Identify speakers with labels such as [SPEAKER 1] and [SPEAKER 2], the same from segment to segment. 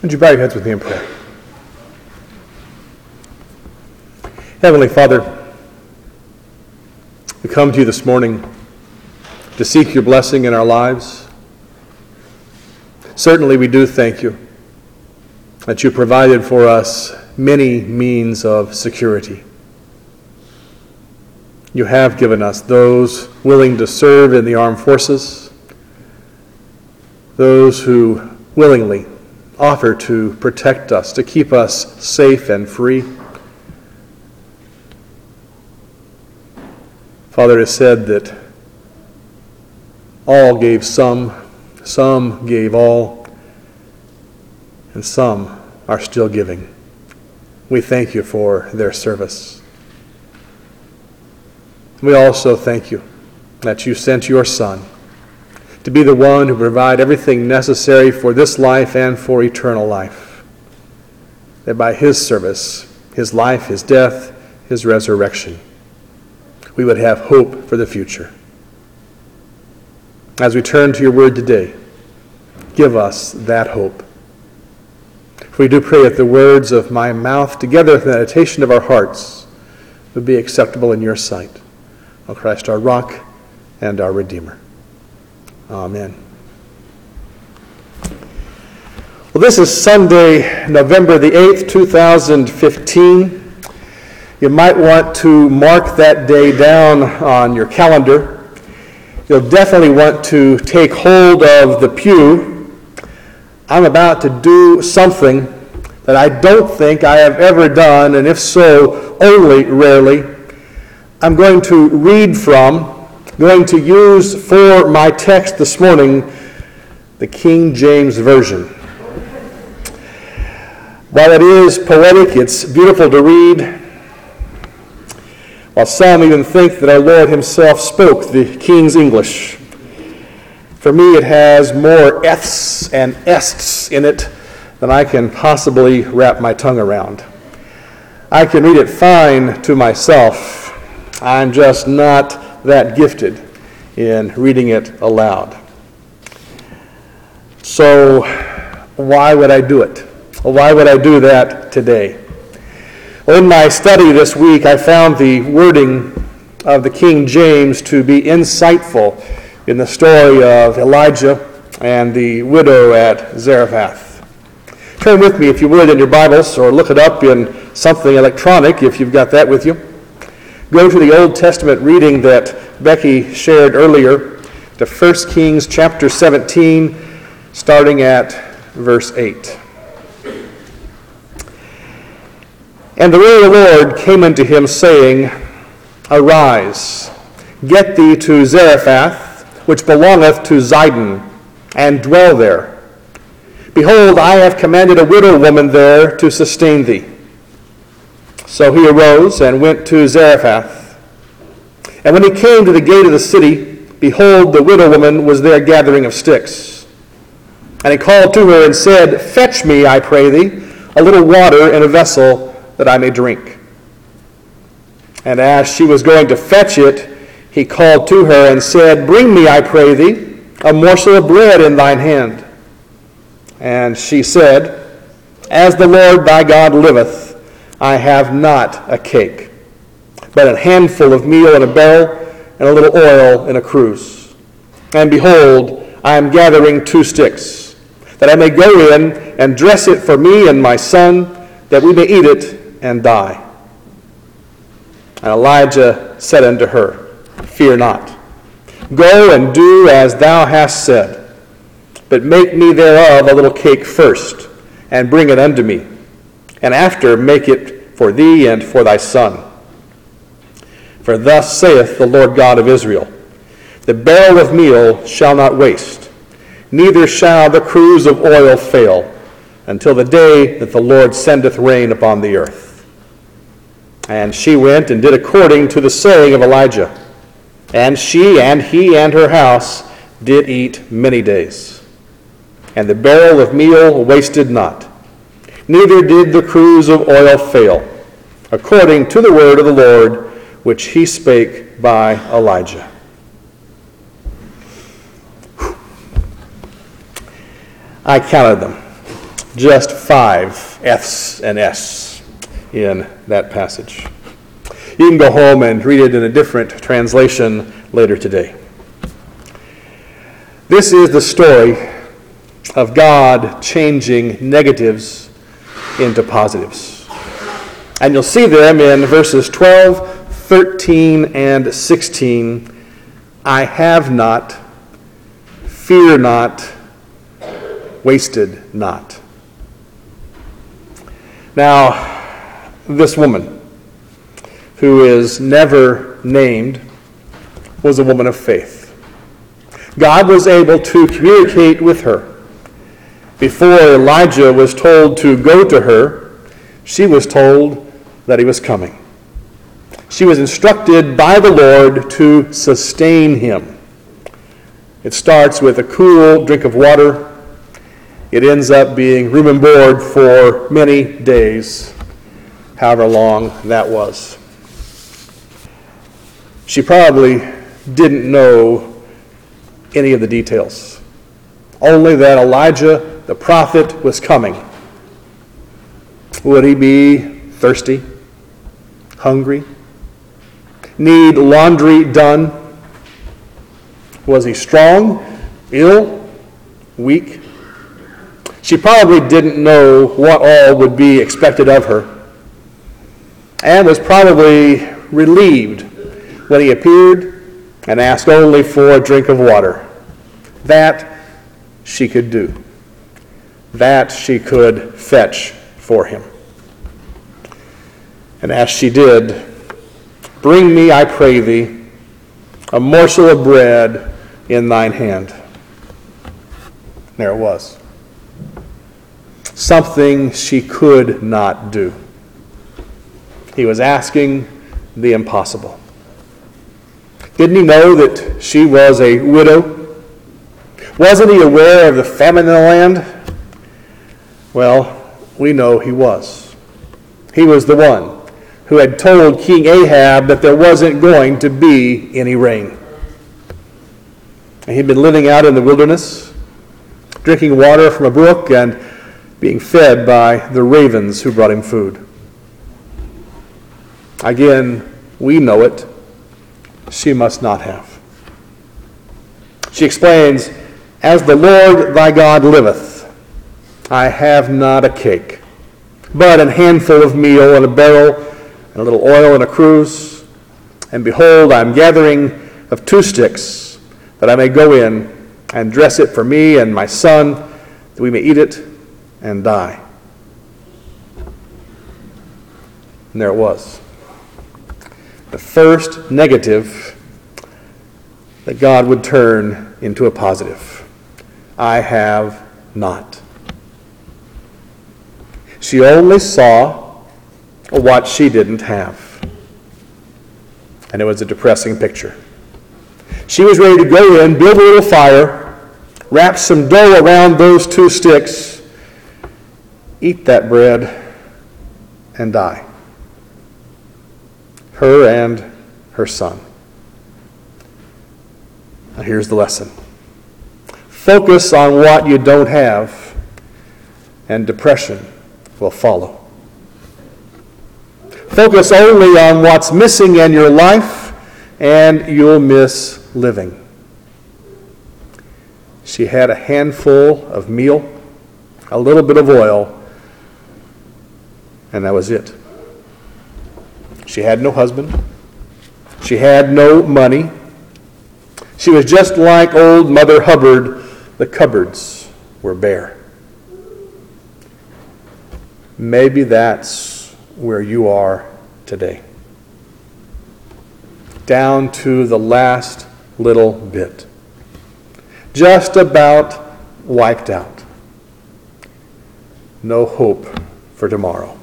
[SPEAKER 1] Would you bow your heads with me in prayer? Heavenly Father, we come to you this morning to seek your blessing in our lives. Certainly we do thank you that you provided for us many means of security. You have given us those willing to serve in the armed forces, those who willingly offer to protect us, to keep us safe and free. Father, it is said that all gave some gave all, and some are still giving. We thank you for their service. We also thank you that you sent your Son to be the one who provided everything necessary for this life and for eternal life. That by his service, his life, his death, his resurrection, we would have hope for the future. As we turn to your word today, give us that hope. For we do pray that the words of my mouth, together with the meditation of our hearts, would be acceptable in your sight, O Christ, our rock and our Redeemer. Amen. Well, this is Sunday, November the 8th, 2015. You might want to mark that day down on your calendar. You'll definitely want to take hold of the pew. I'm about to do something that I don't think I have ever done, and if so, only rarely. I'm going to read from, going to use for my text this morning, the King James Version. While it is poetic, it's beautiful to read. While some even think that our Lord himself spoke the King's English. For me, it has more eths and ests in it than I can possibly wrap my tongue around. I can read it fine to myself. I'm just not that gifted in reading it aloud. So why would I do it? Why would I do that today? Well, in my study this week, I found the wording of the King James to be insightful in the story of Elijah and the widow at Zarephath. Turn with me, if you would, in your Bibles, or look it up in something electronic if you've got that with you. Go to the Old Testament reading that Becky shared earlier, to 1 Kings chapter 17, starting at verse 8. And the word of the Lord came unto him, saying, Arise, get thee to Zarephath, which belongeth to Zidon, and dwell there. Behold, I have commanded a widow woman there to sustain thee. So he arose and went to Zarephath. And when he came to the gate of the city, behold, the widow woman was there gathering of sticks. And he called to her and said, Fetch me, I pray thee, a little water in a vessel, that I may drink. And as she was going to fetch it, he called to her and said, Bring me, I pray thee, a morsel of bread in thine hand. And she said, As the Lord thy God liveth, I have not a cake, but a handful of meal in a barrel, and a little oil in a cruse. And behold, I am gathering 2 sticks, that I may go in and dress it for me and my son, that we may eat it and die. And Elijah said unto her, Fear not. Go and do as thou hast said, but make me thereof a little cake first, and bring it unto me, and after make it for thee and for thy son. For thus saith the Lord God of Israel, The barrel of meal shall not waste, neither shall the cruse of oil fail, until the day that the Lord sendeth rain upon the earth. And she went and did according to the saying of Elijah. And she and he and her house did eat many days. And the barrel of meal wasted not, neither did the cruse of oil fail, according to the word of the Lord, which he spake by Elijah. I counted them. Just 5 F's and S in that passage. You can go home and read it in a different translation later today. This is the story of God changing negatives into positives. And you'll see them in verses 12, 13, and 16. I have not, fear not, wasted not. Now, this woman, who is never named, was a woman of faith. God was able to communicate with her. Before Elijah was told to go to her, she was told that he was coming. She was instructed by the Lord to sustain him. It starts with a cool drink of water. It ends up being room and board for many days, however long that was. She probably didn't know any of the details, only that Elijah, the prophet, was coming. Would he be thirsty, hungry, need laundry done? Was he strong, ill, weak? She probably didn't know what all would be expected of her, and was probably relieved when he appeared and asked only for a drink of water. That she could do. That she could fetch for him. And as she did, bring me, I pray thee, a morsel of bread in thine hand. There it was. Something she could not do. He was asking the impossible. Didn't he know that she was a widow? Wasn't he aware of the famine in the land? Well, we know he was. He was the one who had told King Ahab that there wasn't going to be any rain. And he'd been living out in the wilderness, drinking water from a brook and being fed by the ravens who brought him food. Again, we know it. She must not have. She explains, as the Lord thy God liveth, I have not a cake, but an handful of meal and a barrel, and a little oil and a cruse. And behold, I am gathering of 2 sticks, that I may go in and dress it for me and my son, that we may eat it and die. And there it was. The first negative that God would turn into a positive. I have not. She only saw what she didn't have. And it was a depressing picture. She was ready to go in, build a little fire, wrap some dough around those 2 sticks, eat that bread, and die. Her and her son. Now here's the lesson. Focus on what you don't have, and depression will follow. Focus only on what's missing in your life, and you'll miss living. She had a handful of meal, a little bit of oil, and that was it. She had no husband. She had no money. She was just like old Mother Hubbard. The cupboards were bare. Maybe that's where you are today. Down to the last little bit. Just about wiped out. No hope for tomorrow.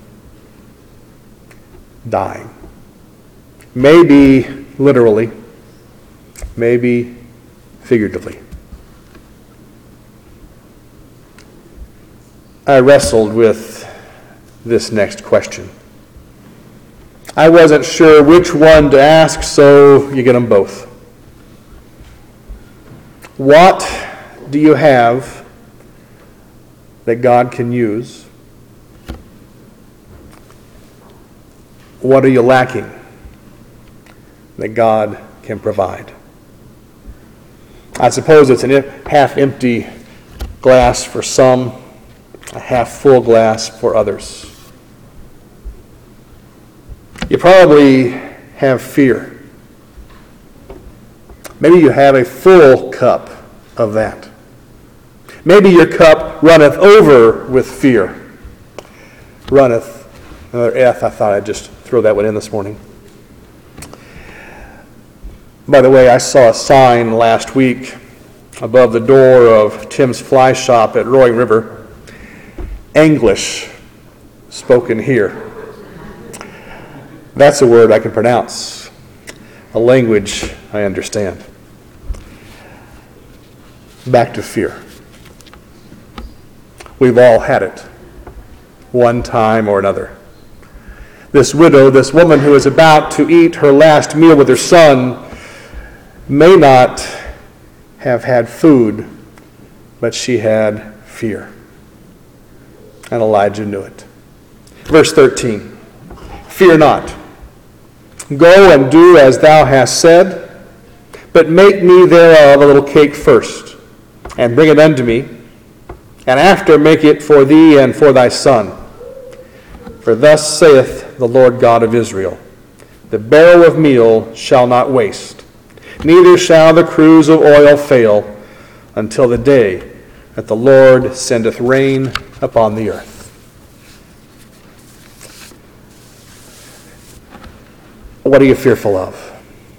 [SPEAKER 1] Dying. Maybe literally, maybe figuratively. I wrestled with this next question. I wasn't sure which one to ask, so you get them both. What do you have that God can use? What are you lacking that God can provide? I suppose it's a half-empty glass for some, a half-full glass for others. You probably have fear. Maybe you have a full cup of that. Maybe your cup runneth over with fear. Runneth. Another F, I thought I'd just throw that one in this morning. By the way, I saw a sign last week above the door of Tim's Fly Shop at Roaring River. English spoken here. That's a word I can pronounce, a language I understand. Back to fear. We've all had it, one time or another. This widow, this woman who is about to eat her last meal with her son, may not have had food, but she had fear. And Elijah knew it. Verse 13, fear not. Go and do as thou hast said, but make me thereof a little cake first, and bring it unto me, and after make it for thee and for thy son. For thus saith the Lord God of Israel, the barrel of meal shall not waste, neither shall the cruse of oil fail, until the day that the Lord sendeth rain upon the earth. What are you fearful of?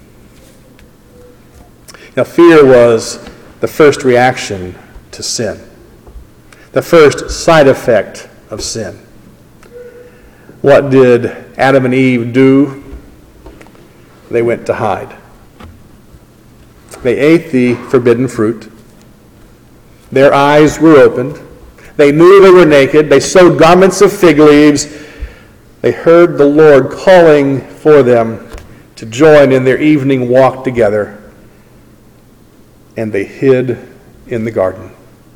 [SPEAKER 1] Now, fear was the first reaction to sin, the first side effect of sin. What did Adam and Eve do? They went to hide. They ate the forbidden fruit. Their eyes were opened. They knew they were naked. They sewed garments of fig leaves. They heard the Lord calling for them to join in their evening walk together, and they hid in the garden.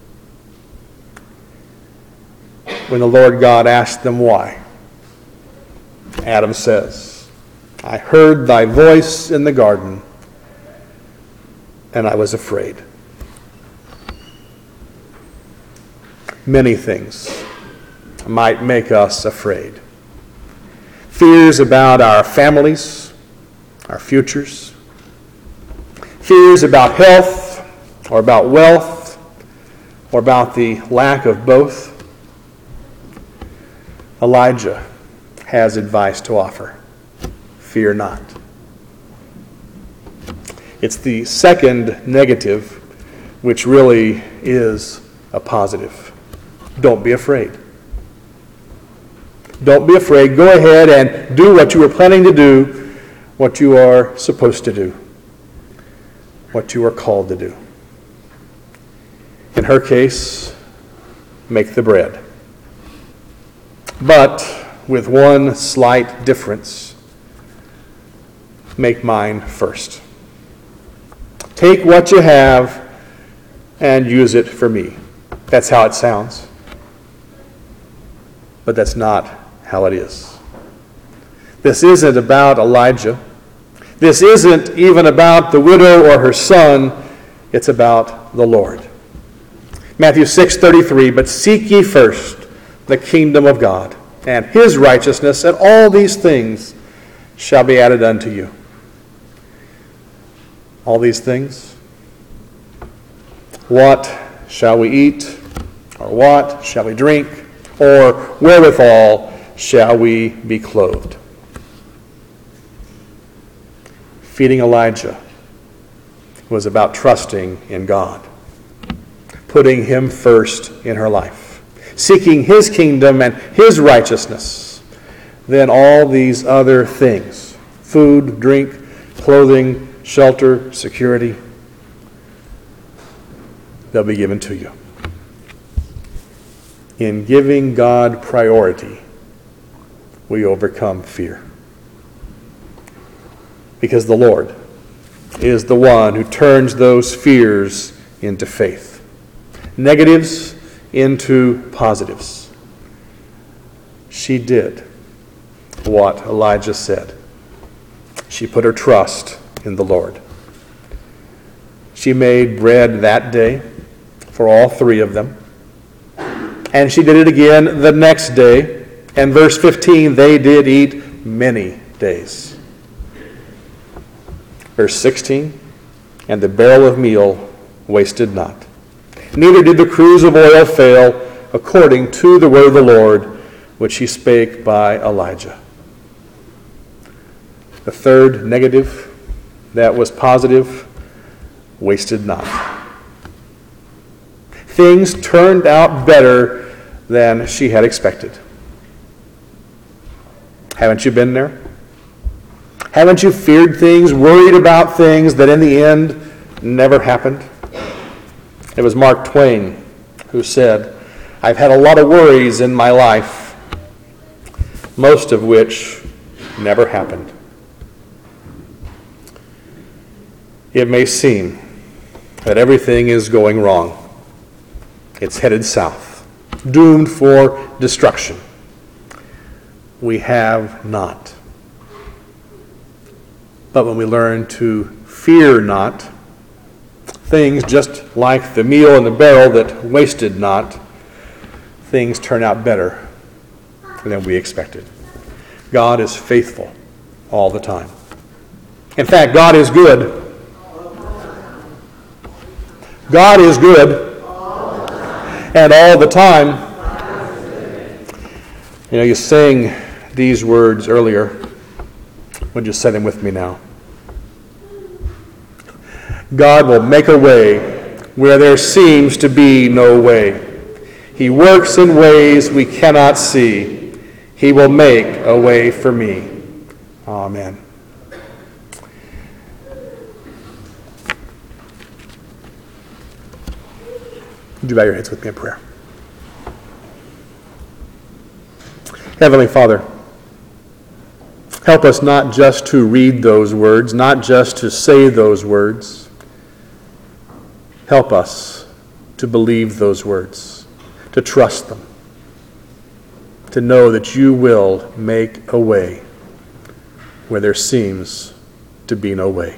[SPEAKER 1] When the Lord God asked them why, Adam says, I heard thy voice in the garden, and I was afraid. Many things might make us afraid. Fears about our families, our futures. Fears about health, or about wealth, or about the lack of both. Elijah has advice to offer. Fear not. It's the second negative, which really is a positive. Don't be afraid. Don't be afraid. Go ahead and do what you were planning to do, what you are supposed to do, what you are called to do. In her case, make the bread. But with one slight difference, make mine first. Take what you have and use it for me. That's how it sounds. But that's not how it is. This isn't about Elijah. This isn't even about the widow or her son. It's about the Lord. Matthew 6:33, but seek ye first the kingdom of God and his righteousness, and all these things shall be added unto you. All these things? What shall we eat? Or what shall we drink? Or wherewithal shall we be clothed? Feeding Elijah was about trusting in God, putting him first in her life, seeking his kingdom and his righteousness. Then all these other things, food, drink, clothing, shelter, security, they'll be given to you. In giving God priority, we overcome fear. Because the Lord is the one who turns those fears into faith. Negatives into positives. She did what Elijah said. She put her trust in the Lord. She made bread that day for all three of them. And she did it again the next day. And verse 15, they did eat many days. Verse 16, and the barrel of meal wasted not. Neither did the cruse of oil fail, according to the word of the Lord, which he spake by Elijah. The third negative that was positive, wasted not. Things turned out better than she had expected. Haven't you been there? Haven't you feared things, worried about things that in the end never happened? It was Mark Twain who said, I've had a lot of worries in my life, most of which never happened. It may seem that everything is going wrong. It's headed south, doomed for destruction. We have not. But when we learn to fear not, things just like the meal in the barrel that wasted not, things turn out better than we expected. God is faithful all the time. In fact, God is good. God is good. And all the time. You know, you sang these words earlier. Would you say them with me now? God will make a way where there seems to be no way. He works in ways we cannot see. He will make a way for me. Amen. Would you bow your heads with me in prayer? Heavenly Father, help us not just to read those words, not just to say those words. Help us to believe those words, to trust them, to know that you will make a way where there seems to be no way.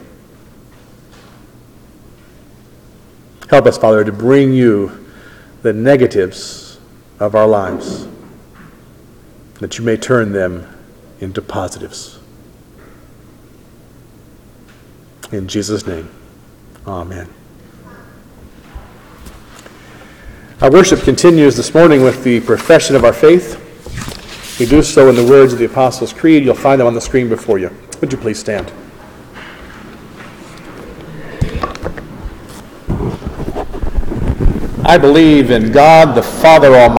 [SPEAKER 1] Help us, Father, to bring you the negatives of our lives, that you may turn them into positives. In Jesus' name, amen. Our worship continues this morning with the profession of our faith. We do so in the words of the Apostles' Creed. You'll find them on the screen before you. Would you please stand? I believe in God, the Father Almighty,